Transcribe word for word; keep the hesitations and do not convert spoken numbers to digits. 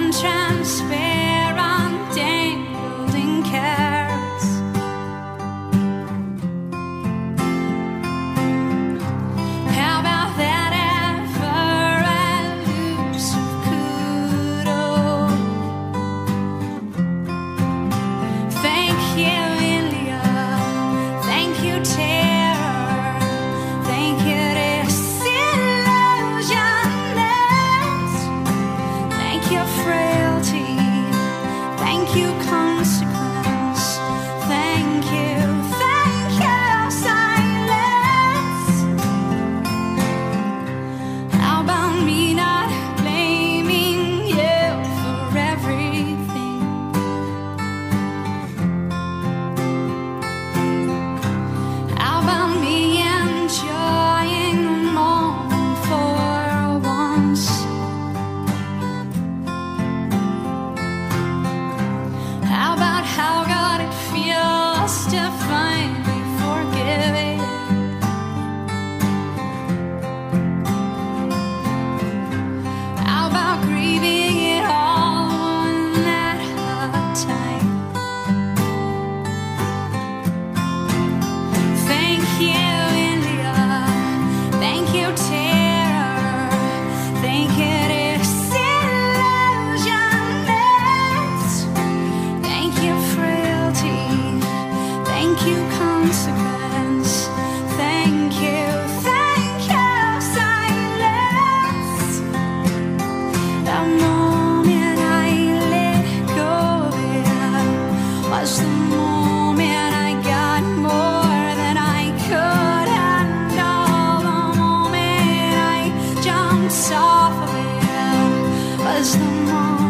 and transparent dangled in carrots. How about that ever-elusive kudo? Thank you, India. Thank you, terror. Thank you, disillusionment. Thank you, frailty. Thank you, consequence. Thank you, thank you, silence. How about me not blaming you for everything? How about me enjoying the moment for once? How about how God it feels to finally forgive it? How about grieving it all one at a time? Thank you, India. Thank you, terror. Thank you, disillusionment. Thank you, frailty. Thank you, consequence. Thank you, thank you, silence. The moment I let go of it was the moment I got more than I could handle. The moment I jumped off of it was the moment